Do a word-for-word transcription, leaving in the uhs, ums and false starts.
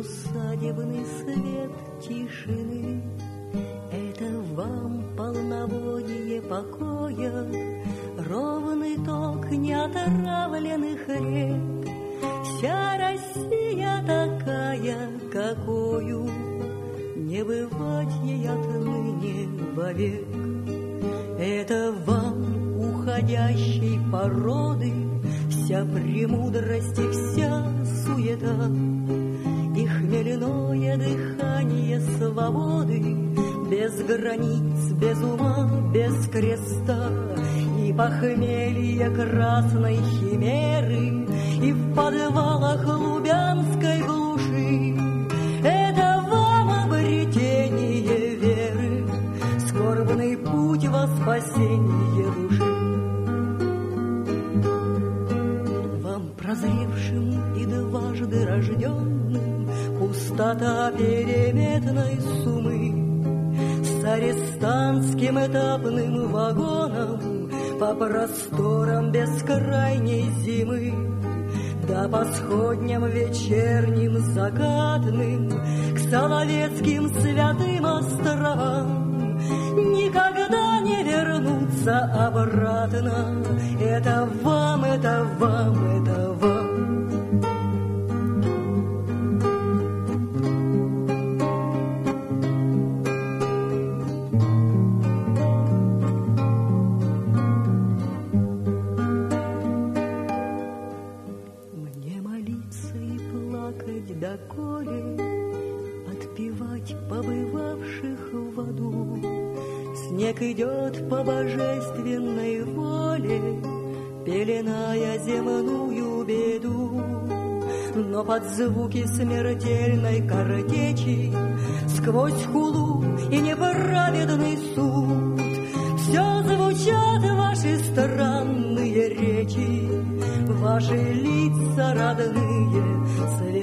усадебный свет тишины. Это вам полноводье покоя, ровный ток неотравленных рек. Вся Россия такая, какою не бывать ей отныне вовек. Это вам, уходящей породы, вся премудрость и вся суета, и хмельное дыхание свободы, без границ, без ума, без креста, и похмелье красной химеры, и в подвалах лубянской глуши. Это вам обретение веры, скорбный путь во спасение души. Вам, прозревшим и дважды рожденным, пустота переметной суммы, с арестантским этапным вагоном по просторам бескрайней зимы, да по сходням вечерним закатным к Соловецким святым островам никогда не вернуться обратно. Это вам, это вам, это вам. Доколе отпевать побывавших в аду. Снег идет по божественной воле, пеленая земную беду. Но под звуки смертельной картечи, сквозь хулу и неправедный суд, все звучат ваши странные речи, ваши лица родные,